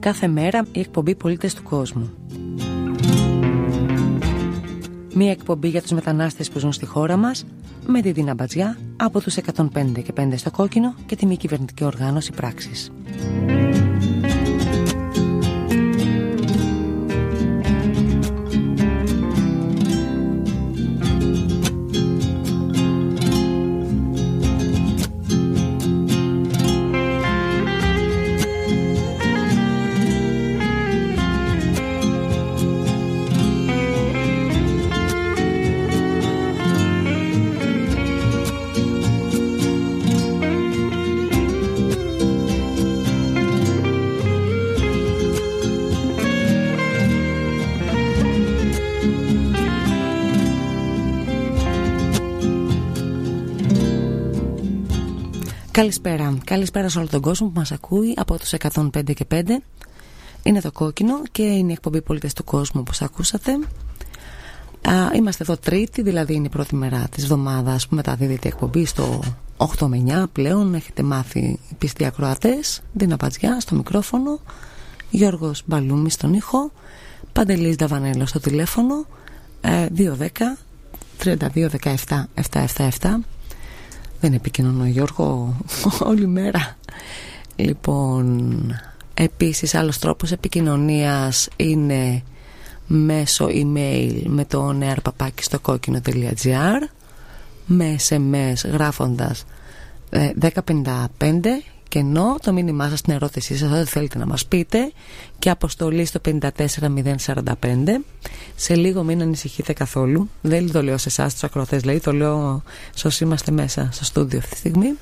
κάθε μέρα η εκπομπή Πολίτες του Κόσμου. Μία εκπομπή για τους μετανάστες που ζουν στη χώρα μας, με τη Δίνα Μπατζιά από τους 105 στο Κόκκινο και τη μη κυβερνητική οργάνωση Πράξης. Καλησπέρα σε όλο τον κόσμο που μας ακούει από τους 105 και 5. Είναι το Κόκκινο και είναι η εκπομπή Πολίτες του Κόσμου, όπως ακούσατε. Είμαστε εδώ Τρίτη, δηλαδή είναι η πρώτη μέρα της εβδομάδας που μεταδίδεται η εκπομπή στο 8 με 9 πλέον. Έχετε μάθει πιστοί ακροατές. Δίνα Μπατζιά στο μικρόφωνο, Γιώργος Μπαλούμης στον ήχο, Παντελής Νταβανέλος στο τηλέφωνο, 210 32 17 777. Δεν επικοινωνώ, Γιώργο, όλη μέρα. Λοιπόν, επίσης άλλος τρόπος επικοινωνίας είναι μέσω email με το nearpapakistokokino.gr, με SMS γράφοντας 1055 και ενώ το μήνυμά σας, την ερώτησή σας, ό,τι θέλετε να μας πείτε, και αποστολή στο 54045. Σε λίγο μην ανησυχείτε καθόλου. Δεν το λέω σε εσάς τους ακροατές, δηλαδή το λέω σε όσοι είμαστε μέσα στο στούντιο αυτή τη στιγμή.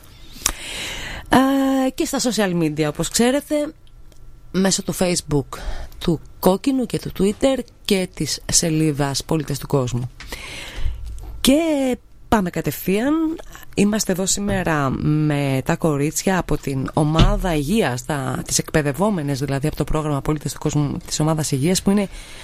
Και στα social media, όπως ξέρετε, μέσω του Facebook του Κόκκινου και του Twitter και της σελίδας Πολίτες του Κόσμου. Και πάμε κατευθείαν. Είμαστε εδώ σήμερα με τα κορίτσια από την ομάδα υγείας, τις εκπαιδευόμενες δηλαδή από το πρόγραμμα Πολίτες του Κόσμου της ομάδας υγείας, που είναι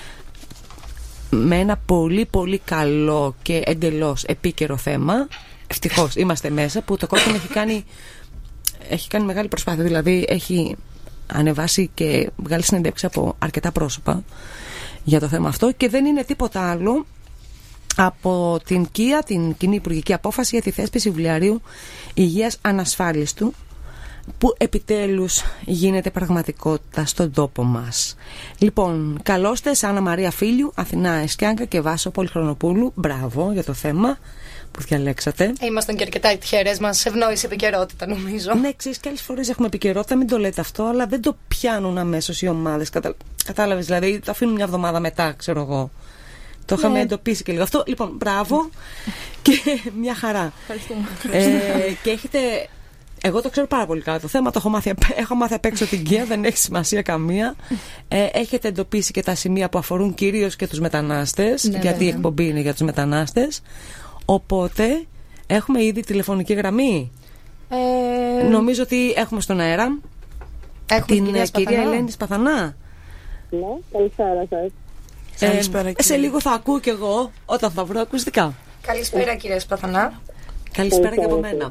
με ένα πολύ πολύ καλό και εντελώς επίκαιρο θέμα. Ευτυχώς είμαστε μέσα, που το Κόκκινο έχει κάνει μεγάλη προσπάθεια, δηλαδή έχει ανεβάσει και βγάλει συνεντεύξεις από αρκετά πρόσωπα για το θέμα αυτό, και δεν είναι τίποτα άλλο από την ΚΙΑ, την Κοινή Υπουργική Απόφαση για τη θέσπιση βιβλιαρίου υγείας ανασφάλιστου, που επιτέλους γίνεται πραγματικότητα στον τόπο μας. Λοιπόν, καλώστε Άννα Μαρία Φίλιου, Αθηνά Εσκιάγκα και Βάσο Πολυχρονοπούλου. Μπράβο για το θέμα που διαλέξατε. Ήμασταν και αρκετά τυχερές, μας ευνόησε επικαιρότητα, νομίζω. Ναι, ξέρεις, και άλλες φορές έχουμε επικαιρότητα, μην το λέτε αυτό, αλλά δεν το πιάνουν αμέσως οι ομάδες. Κατάλαβες, δηλαδή το αφήνουν μια εβδομάδα μετά, ξέρω εγώ. Το είχαμε εντοπίσει και λίγο αυτό. Λοιπόν, μπράβο και μια χαρά. Και έχετε. Εγώ το ξέρω πάρα πολύ καλά το θέμα. Το έχω μάθει απ' έξω την ΚΙΑ, δεν έχει σημασία καμία. Έχετε εντοπίσει και τα σημεία που αφορούν κυρίως και τους μετανάστες, γιατί η εκπομπή είναι για τους μετανάστες. Οπότε έχουμε ήδη τηλεφωνική γραμμή. Νομίζω ότι έχουμε στον αέρα την κυρία Ελένη Σπαθανά. Ναι, καλησπέρα σας. Σε λίγο θα ακούω κι εγώ όταν θα βρω ακουστικά. Καλησπέρα κυρία Σπαθανά. Καλησπέρα και από μένα.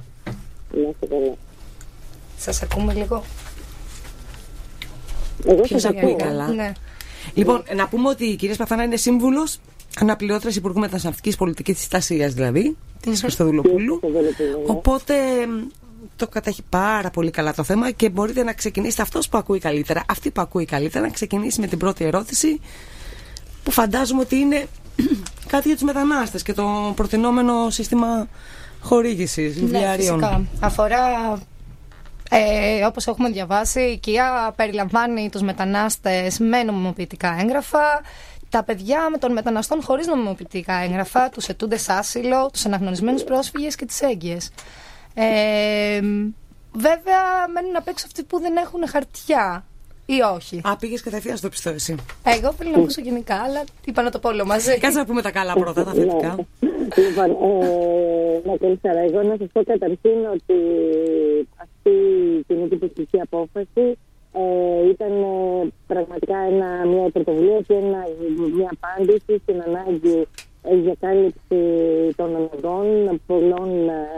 Σας ακούμε λίγο. Ποιος ακούει καλά? Ναι. Λοιπόν, να πούμε ότι η κυρία Σπαθανά είναι σύμβουλος αναπληρώτριας Υπουργού Μεταναστευτικής Πολιτικής της Τασίας, δηλαδή της Χριστοδουλοπούλου. Οπότε το κατέχει πάρα πολύ καλά το θέμα και μπορείτε να ξεκινήσετε, αυτός που ακούει καλύτερα, αυτή που ακούει καλύτερα, να ξεκινήσει με την πρώτη ερώτηση, που φαντάζομαι ότι είναι κάτι για τους μετανάστες και το προτινόμενο σύστημα χορήγησης βιβλιαρίων. Ναι, φυσικά. Αφορά, όπως έχουμε διαβάσει, η ΚΙΑ περιλαμβάνει τους μετανάστες με νομιμοποιητικά έγγραφα, τα παιδιά με των μεταναστών χωρίς νομιμοποιητικά έγγραφα, τους αιτούντες άσυλο, τους αναγνωρισμένους πρόσφυγες και τις έγκυες. Βέβαια μένουν απ' έξω αυτοί που δεν έχουν χαρτιά ή όχι. Πήγες κατευθείαν στο πιστό εσύ. Εγώ θέλω να ακούσω γενικά, αλλά είπα να το πω όλο μαζί. Κάτσε να πούμε τα καλά πρώτα, τα θετικά. Λοιπόν, καλησπέρα. Εγώ να σας πω καταρχήν ότι αυτή η κοινή υπουργική απόφαση ήταν πραγματικά μια πρωτοβουλία και μια απάντηση στην ανάγκη για κάλυψη των αναγκών πολλών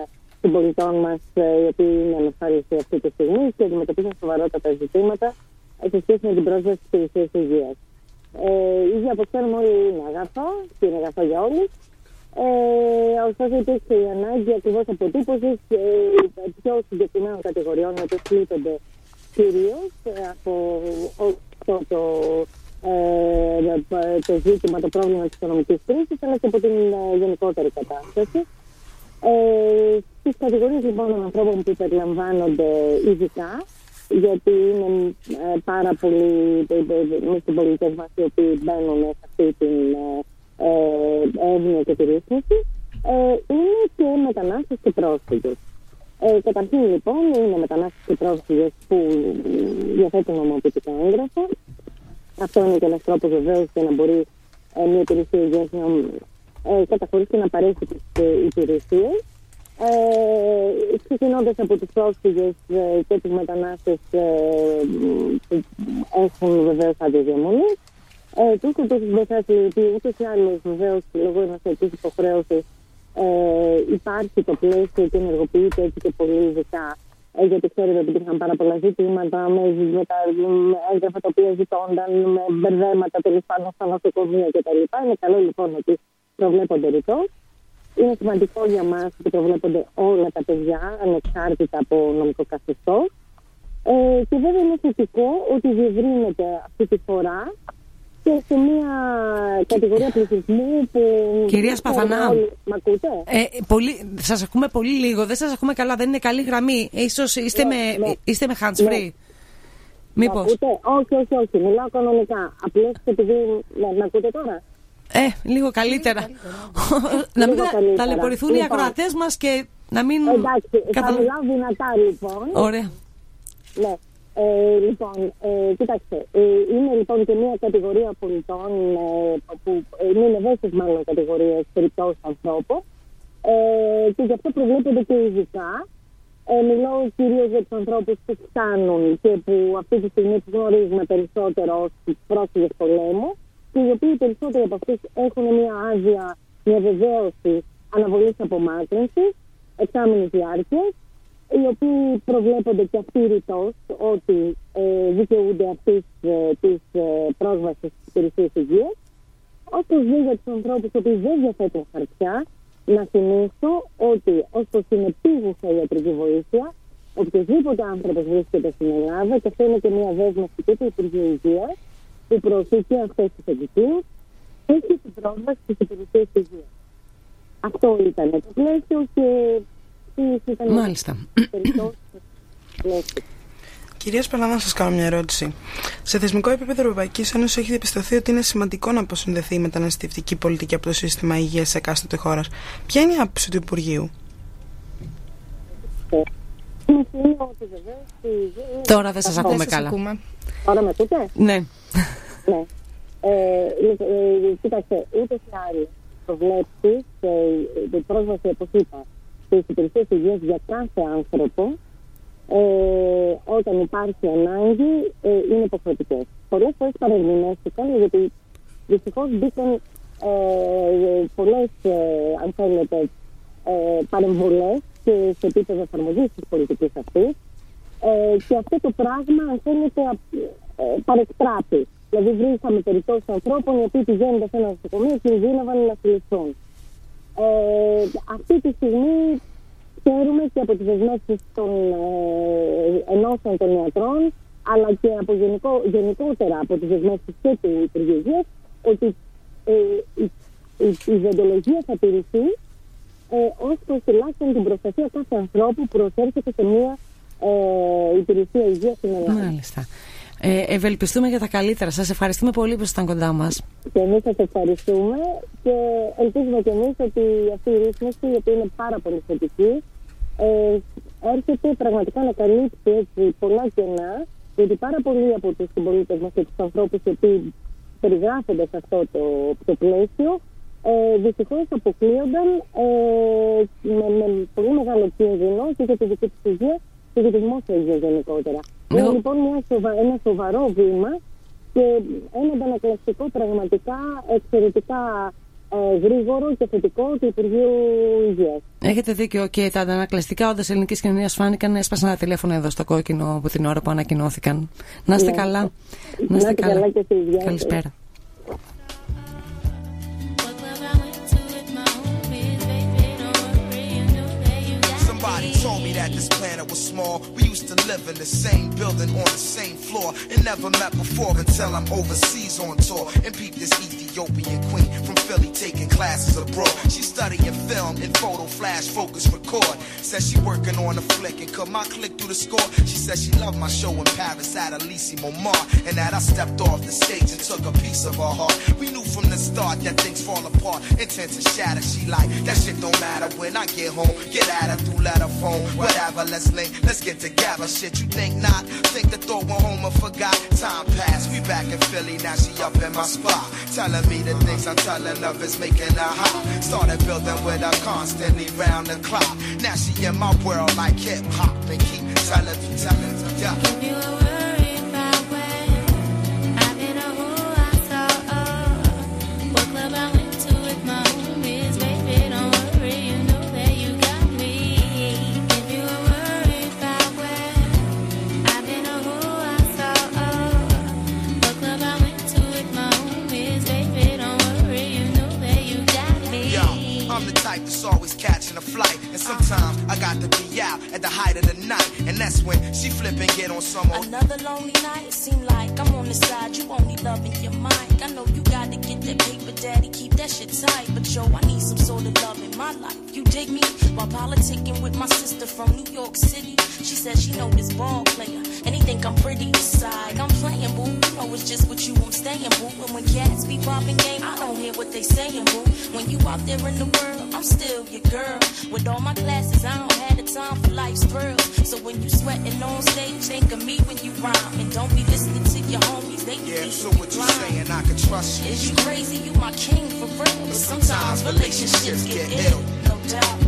συμπολιτών μας, οι οποίοι είναι ανασφάλιστοι αυτή τη στιγμή και αντιμετωπίζουν σοβαρότατα ζητήματα σε σχέση με την πρόσβαση στις υπηρεσίες υγείας. Η υγεία, όπως ξέρουμε όλοι, είναι αγαθό και είναι αγαθό για όλους. Ωστόσο, υπήρξε η ανάγκη ακριβώς αποτύπωσης πιο συγκεκριμένων κατηγοριών, οι οποίες πλήττονται κυρίως από αυτό το ζήτημα, το πρόβλημα της οικονομικής κρίσης, αλλά και από την γενικότερη κατάσταση. Στις κατηγορίες λοιπόν των ανθρώπων που περιλαμβάνονται ειδικά, γιατί είναι πάρα πολλοί μη συμπολίτες μας οι οποίοι μπαίνουν σε αυτή την έννοια και τη ρύθμιση, είναι και μετανάστες και πρόσφυγες. Καταρχήν λοιπόν είναι μετανάστες και πρόσφυγες που διαθέτουν νομοποιητικά έγγραφα. Αυτό είναι και ένας τρόπος βεβαίως για να μπορεί μια υπηρεσία υγείας να καταχωρήσει και να παρέχει τις υπηρεσίες. Ξεκινώντας από τους πρόσφυγες και τους μετανάστες που έχουν βεβαίως άδεια διαμονή. Τους κοντούς βοηθάς, οι οποίοι ούτως ή άλλως βεβαίως λόγω ενωσιακής υποχρέωσης υπάρχει το πλαίσιο και ενεργοποιείται έτσι και πολύ ειδικά. Γιατί ξέρετε ότι υπήρχαν πάρα πολλά ζητήματα με τα έγγραφα τα οποία ζητώνταν, με μπερδέματα τέλος πάντων στα νοσοκομεία κτλ. Είναι καλό λοιπόν ότι προβλέπονται ρητός. Είναι σημαντικό για μας ότι προβλέπονται όλα τα παιδιά ανεξάρτητα από νομικό καθεστώς. Και βέβαια είναι θετικό ότι διευρύνεται αυτή τη φορά και σε μια κατηγορία πληθυσμού που... Κυρία Σπαθανά, μ' ακούτε? Σας ακούμε πολύ λίγο, δεν σας ακούμε καλά, δεν είναι καλή γραμμή. Ίσως είστε με hands-free. Μήπως? Όχι, μιλάω κανονικά. Απλώς επειδή... μ' ακούτε τώρα? Λίγο καλύτερα. Να μην ταλαιπωρηθούν οι ακροατές μας και να μην... Εντάξει, θα μιλάω δυνατά λοιπόν. Ωραία. Ναι. Λοιπόν, κοιτάξτε, είναι λοιπόν και μια κατηγορία πολιτών που είναι ευαίσθητες μάλλον κατηγορίες περιπτώσεις ανθρώπων και γι' αυτό προβλέπονται και ειδικά. Μιλώ κυρίως για τους ανθρώπους που φτάνουν και που αυτή τη στιγμή τους γνωρίζουμε περισσότερο ως πρόσφυγες πολέμου και οι οποίοι περισσότεροι από αυτούς έχουν μια άδεια, μια βεβαίωση αναβολής απομάκρυνσης, εξάμηνης διάρκειας, οι οποίοι προβλέπονται και αυτοί ρητός ότι δικαιούνται αυτής της πρόσβασης στις υπηρεσίες υγείας. Όπως δει για τους ανθρώπους οι οποίοι δεν διαθέτουν χαρτιά, να θυμίσω ότι ως προς την επίγουσα ιατρική βοήθεια, οποιοδήποτε άνθρωπος βρίσκεται στην Ελλάδα, και αυτό είναι και μια δέσμευση και του Υπουργείου Υγείας, που προωθεί και αυτές τις εκκλησίες, έχει την πρόσβαση στις υπηρεσίες υγείας. Αυτό ήταν το πλαίσιο και μάλιστα. Κυρία Σπαθανά, να σας κάνω μια ερώτηση. Σε θεσμικό επίπεδο Ευρωπαϊκής Ένωσης έχει διαπιστωθεί ότι είναι σημαντικό να αποσυνδεθεί η μεταναστευτική πολιτική από το σύστημα υγείας σε εκάστοτε χώρας. Ποια είναι η άποψη του Υπουργείου? Τώρα δεν σας ακούμε καλά. Τώρα με ακούτε? Ναι. Κοίταξε, ούτε σε άλλες προβλέψεις την πρόσβαση, όπως είπα, στις υπηρεσίες υγείας για κάθε άνθρωπο, όταν υπάρχει ανάγκη, είναι υποχρεωτικές. Πολλές φορές παρερμηνεύτηκαν, γιατί δυστυχώς μπήκαν πολλές, αν θέλετε, παρεμβολές και σε επίπεδο εφαρμογής της πολιτικής αυτής, και αυτό το πράγμα, αν θέλετε, παρεκτράπη. Δηλαδή βρήκαμε περιπτώσεις ανθρώπων οι οποίοι πηγαίνοντας σε ένα νοσοκομείο κινδύνευαν να συλληφθούν. Αυτή τη στιγμή ξέρουμε και από τις δεσμεύσεις των ενώσεων των ιατρών, αλλά και από γενικότερα από τις δεσμεύσεις και του Υπουργείου Υγείας, ότι η διοντολογία θα τηρηθεί ως προς τουλάχιστον την προστασία κάθε ανθρώπου που προσέρχεται σε μια υπηρεσία υγείας στην Ελλάδα. Μάλιστα. Ευελπιστούμε για τα καλύτερα. Σας ευχαριστούμε πολύ που ήσασταν κοντά μας. Και εμείς σας ευχαριστούμε και ελπίζουμε και εμείς ότι αυτή η ρύθμιση, η οποία είναι πάρα πολύ θετική, έρχεται πραγματικά να καλύψει πολλά κενά, γιατί πάρα πολλοί από τους συμπολίτες μας και τους ανθρώπους οι οποίοι περιγράφονται σε αυτό το πλαίσιο, δυστυχώς αποκλείονταν με πολύ μεγάλο κίνδυνο και για τη δική τους υγεία και για τη δημόσια υγεία γενικότερα. Είναι λοιπόν ένα σοβαρό βήμα και ένα αντανακλαστικό πραγματικά εξαιρετικά γρήγορο και θετικό του Υπουργείου Υγείας. Έχετε δίκιο, και τα αντανακλαστικά όντως ελληνικής κοινωνίας φάνηκαν, έσπασαν τα τηλέφωνα εδώ στο Κόκκινο από την ώρα που ανακοινώθηκαν. Να είστε καλά. Να είστε καλά και εσείς. Καλησπέρα. Somebody told me that this planet was small. We used to live in the same building on the same floor and never met before until I'm overseas on tour and peep this Ethiopian queen from Philly taking classes abroad. She studying film and photo flash focus record. Says she working on a flick and cut my click through the score. She said she loved my show in Paris at Elysée Montmartre and that I stepped off the stage and took a piece of her heart. We knew from the start that things fall apart, intent to shatter. She like that shit don't matter when I get home. Get at her through letter phone, whatever. Let's link, let's get together. Shit, you think not? Think the thought went home and forgot. Time passed, we back in Philly, now she up in my spot, telling me the things I'm telling of is making her hot. Started building with her constantly round the clock. Now she in my world like hip hop and keep telling me, yeah. If you were worried about when I've been a who I saw, what club I went to with my homies, baby, don't worry, you know that you got me. If you were worried about when I've been a who I saw, what club I went to with my homies, baby, don't worry, you know that you got me. Yo, I'm the type that's always catching a flight, and sometimes I got to be out at the height of the night, and that's when she flip and get on some old. Another lonely night, seem like I'm on the side, you only loving your mind. I know you gotta get that paper, daddy, keep that shit tight, but yo, I need some sort of love in my life. You dig me? While politicking with my sister from New York City, she says she know this ball player, and he think I'm pretty side. I'm playing, boo, you know it's just with you I'm staying, boo. And when cats be popping game, I don't hear what they saying, boo. When you out there in the world, I'm still your girl. With all my classes, I don't have the time for life's thrills. So when you sweating on stage, think of me when you rhyme, and don't be listening to your homies. They Yeah, so what you saying? I can trust you. Is you crazy? You my king for real. But sometimes relationships get ill, no doubt.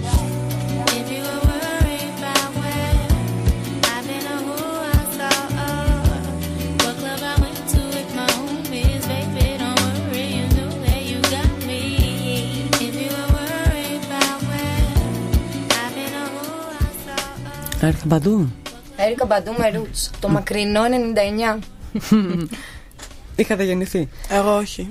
If you were worried about when I've been a who I saw, what club I went to with my homies, baby, don't worry, you know that you got me. If you were worried about when I've been a who I saw. Έρικα Μπαντού. Έρικα Μπαντού με Roots. Το μακρινό 99. Είχατε γεννηθεί? Εγώ όχι.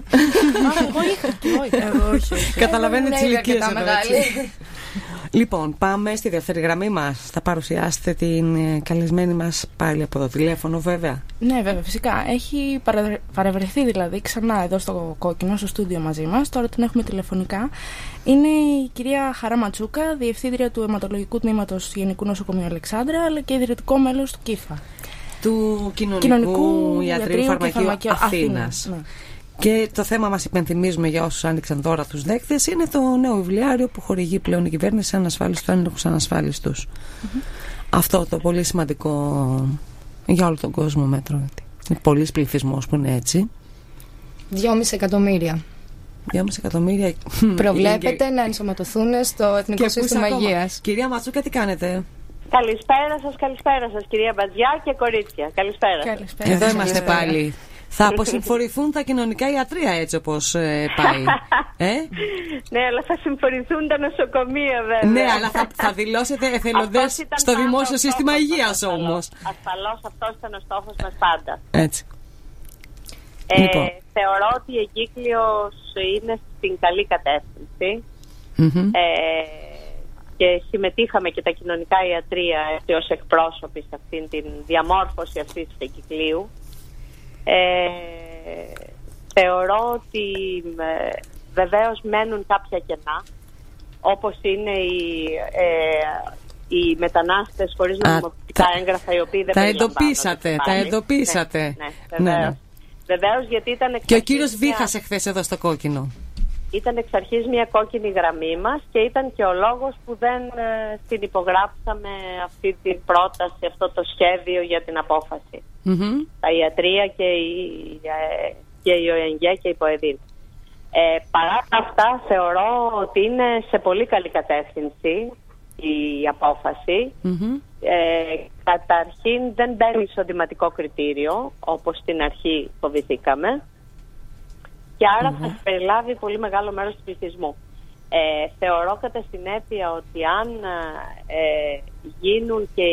Εγώ όχι. Καταλαβαίνετε τις ηλικίες αρκετά εδώ, μεγάλη. έτσι. Λοιπόν, πάμε στη δεύτερη γραμμή μας. Θα παρουσιάσετε την καλεσμένη μας πάλι από το τηλέφωνο, βέβαια. Ναι, βέβαια, φυσικά. Έχει παρευρεθεί δηλαδή ξανά εδώ στο Κόκκινο, στο στούντιο μαζί μας. Τώρα την έχουμε τηλεφωνικά. Είναι η κυρία Χαρά Ματσούκα, διευθύντρια του αιματολογικού τμήματος Γενικού Νοσοκομείου Αλεξάνδρα, αλλά και ιδρυτικό μέλος του ΚΙΦΑ. Του Κοινωνικού Ιατρείου Φαρμακείου Αθήνας. Ναι. Και το θέμα μας, υπενθυμίζουμε για όσους άνοιξαν τώρα τους δέκτες, είναι το νέο βιβλιάριο που χορηγεί πλέον η κυβέρνηση σε ανασφάλιστους άνεργους ανασφάλιστους. Αυτό το πολύ σημαντικό για όλο τον κόσμο μέτρο. Είναι πολλής πληθυσμός που είναι έτσι. 2,5 εκατομμύρια. 2,5 εκατομμύρια Προβλέπεται να ενσωματωθούν στο Εθνικό Σύστημα Υγείας. Κυρία Ματσούκα, τι κάνετε? Καλησπέρα σας κυρία Μπατζιά και κορίτσια. Καλησπέρα. Εδώ είμαστε πάλι. Θα αποσυμφορηθούν τα κοινωνικά ιατρεία έτσι όπως πάει. Ναι, αλλά θα συμφωνηθούν τα νοσοκομεία βέβαια. Ναι, αλλά θα δηλώσετε εθελοντές στο δημόσιο σύστημα υγείας όμως. Ασφαλώς αυτός ήταν ο στόχος μας πάντα. Έτσι. Λοιπόν. Θεωρώ ότι η εγκύκλειος είναι στην καλή κατεύθυνση. Και συμμετείχαμε και τα κοινωνικά ιατρεία ως εκπρόσωποι σε αυτήν την διαμόρφωση αυτής της εγκυκλείου. Θεωρώ ότι βεβαίως μένουν κάποια κενά, όπως είναι οι μετανάστες χωρίς νομιμοποιητικά έγγραφα, οι οποίοι δεν περιλαμβάνονται. Τα εντοπίσατε. Ναι. Βεβαίως, γιατί ήταν και ο κύριος Βίχας εχθές εδώ στο Κόκκινο. Ήταν εξ αρχής μια κόκκινη γραμμή μας και ήταν και ο λόγος που δεν την υπογράψαμε αυτή την πρόταση, αυτό το σχέδιο για την απόφαση. Τα ιατρεία και η ΟΕΝΓΕ και η ΠΟΕΔΗΝ. Παρά αυτά θεωρώ ότι είναι σε πολύ καλή κατεύθυνση η απόφαση. Καταρχήν δεν μπαίνει εισοδηματικό κριτήριο, όπως στην αρχή φοβηθήκαμε. και άρα θα περιλάβει πολύ μεγάλο μέρος του πληθυσμού. Θεωρώ κατά συνέπεια ότι αν γίνουν και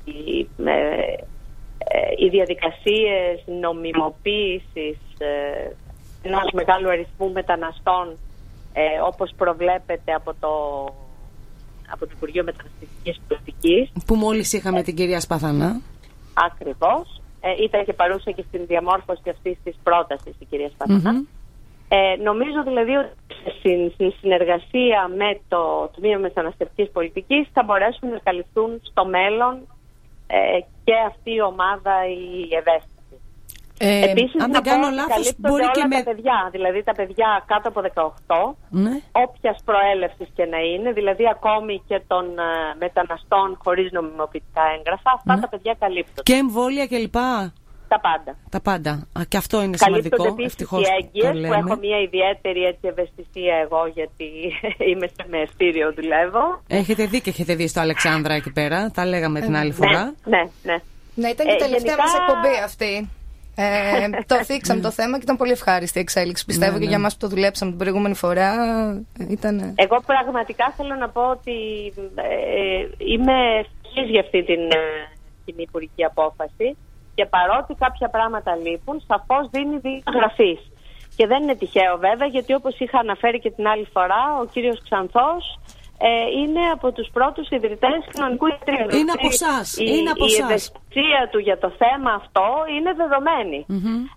οι διαδικασίες νομιμοποίησης ενός μεγάλου αριθμού μεταναστών, όπως προβλέπεται από το Υπουργείο Μεταναστευτικής Πολιτικής, που μόλις είχαμε την κυρία Σπαθανά. Ακριβώς. Ήταν και παρούσα και στην διαμόρφωση αυτής της πρότασης η κυρία Σπαθανά. Νομίζω δηλαδή ότι στην συνεργασία με το Τμήμα Μεταναστευτικής Πολιτικής θα μπορέσουν να καλυφθούν στο μέλλον και αυτή η ομάδα η ευαίσθητη. Επίσης, αν δεν κάνω λάθος, μπορεί όλα και τα παιδιά, δηλαδή τα παιδιά κάτω από 18, όποιας προέλευσης και να είναι, δηλαδή ακόμη και των μεταναστών χωρίς νομιμοποιητικά έγγραφα, αυτά τα παιδιά καλύπτονται. Και εμβόλια κλπ. Τα πάντα. Και αυτό είναι σημαντικό. Ευτυχώς οι έγκυες, που έχω μια ιδιαίτερη ευαισθησία εγώ, γιατί είμαι σε μεστήριο, δουλεύω. Έχετε δει και έχετε δει στο Αλεξάνδρα εκεί πέρα. Τα λέγαμε την άλλη φορά. Ναι, ήταν και η τελευταία μας εκπομπή αυτή. Το θίξαμε το θέμα και ήταν πολύ ευχάριστη η εξέλιξη. Πιστεύω και για μας που το δουλέψαμε την προηγούμενη φορά. Εγώ πραγματικά θέλω να πω ότι είμαι ευτυχής για αυτή την κοινή υπουργική απόφαση. Και παρότι κάποια πράγματα λείπουν, σαφώς δίνει διαγραφής. Και δεν είναι τυχαίο βέβαια, γιατί όπως είχα αναφέρει και την άλλη φορά, ο κύριος Ξανθός είναι από τους πρώτους ιδρυτές κοινωνικού ιατρίου. Είναι από εσάς. Η ευαισθησία του για το θέμα αυτό είναι δεδομένη.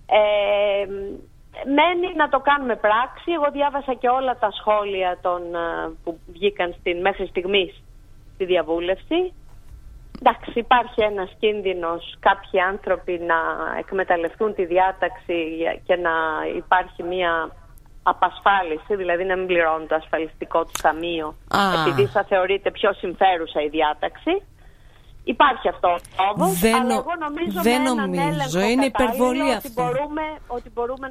Μένει να το κάνουμε πράξη. Εγώ διάβασα και όλα τα σχόλια που βγήκαν μέχρι στιγμής στη διαβούλευση. Εντάξει, υπάρχει ένας κίνδυνος κάποιοι άνθρωποι να εκμεταλλευτούν τη διάταξη και να υπάρχει μια απασφάλιση, δηλαδή να μην πληρώνουν το ασφαλιστικό του ταμείο, επειδή θα θεωρείται πιο συμφέρουσα η διάταξη. Υπάρχει αυτό όμως, αλλά εγώ νομίζω με έναν έλεγχο είναι υπερβολή ότι μπορούμε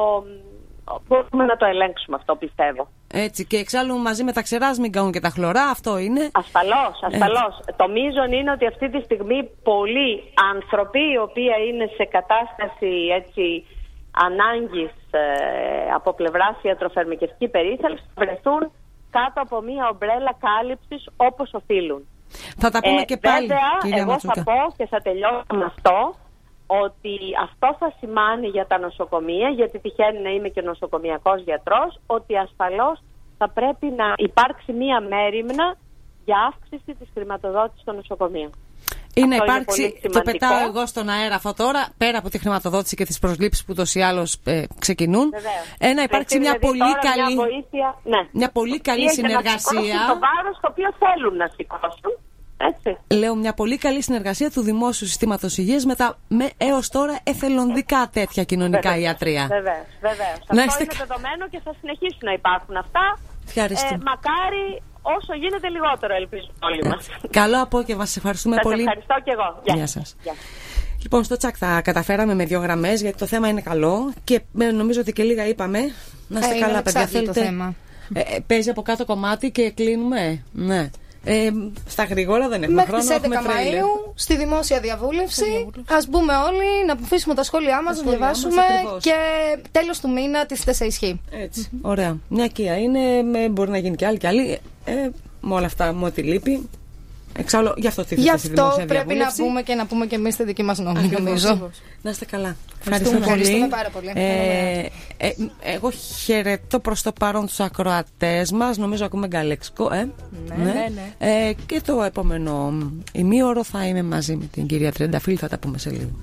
να το ελέγξουμε αυτό, πιστεύω. Έτσι, και εξάλλου μαζί με τα ξερά μην κάνουν και τα χλωρά, αυτό είναι. Ασφαλώς. Το μείζον είναι ότι αυτή τη στιγμή πολλοί άνθρωποι οι οποίοι είναι σε κατάσταση ανάγκης από πλευράς ιατροφαρμακευτική περίθαλψη βρεθούν κάτω από μία ομπρέλα κάλυψης όπως οφείλουν. Θα τα πούμε και πάλι, βέβαια, εγώ θα πω και θα τελειώσω με αυτό, ότι αυτό θα σημάνει για τα νοσοκομεία, γιατί τυχαίνει να είμαι και νοσοκομιακός γιατρός, ότι ασφαλώς θα πρέπει να υπάρξει μία μέριμνα για αύξηση της χρηματοδότησης των νοσοκομείων. Ή να υπάρξει, το πετάω εγώ στον αέρα αυτό τώρα, πέρα από τη χρηματοδότηση και τις προσλήψεις που ούτως ή άλλως ξεκινούν, να υπάρξει μια πολύ καλή, μια πολύ καλή συνεργασία. Το βάρος το οποίο θέλουν να σηκώσουν. Έτσι. Λέω μια πολύ καλή συνεργασία του δημόσιου συστήματος υγείας με έως τώρα εθελοντικά τέτοια κοινωνικά ιατρεία. Βεβαίως. Αυτό είναι δεδομένο και θα συνεχίσουν να υπάρχουν αυτά. Μακάρι όσο γίνεται λιγότερο, ελπίζουμε όλοι μας. Καλό απόγευμα, σας ευχαριστούμε πολύ. Σας ευχαριστώ και εγώ. Γεια σας. Λοιπόν, στο τσακ θα καταφέραμε με 2 γραμμές, γιατί το θέμα είναι καλό και νομίζω ότι και λίγα είπαμε. Να είστε καλά, παιδιά. Θέλετε. Παίζει από κάτω κομμάτι και κλείνουμε. Ναι. Στα γρήγορα δεν έχουμε χρόνο. Μέχρι τις 11 Μαΐου στη δημόσια διαβούλευση. Ας μπούμε όλοι, να αφήσουμε τα σχόλιά μας, να διαβάσουμε και τέλος του μήνα τις 4 ισχύει. Έτσι. Ωραία. Μια οικία είναι, μπορεί να γίνει και άλλη και άλλη. Με όλα αυτά, με ό,τι λείπει. Εξάλλου, γι' αυτό πρέπει να πούμε και να πούμε και εμείς τη δική μας γνώμη, νομίζω. Να είστε καλά. Ευχαριστούμε πάρα πολύ. Εγώ χαιρετώ προς το παρόν τους ακροατές μας. Νομίζω ακούμε γκαλέξικο. Ναι. Και το επόμενο ημίωρο θα είμαι μαζί με την κυρία Τρενταφύλλου. Θα τα πούμε σε λίγο.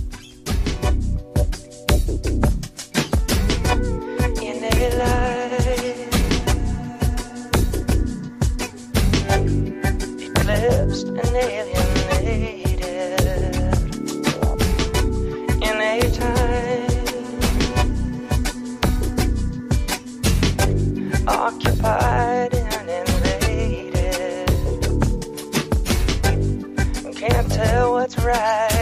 And alienated in a time occupied and invaded. Can't tell what's right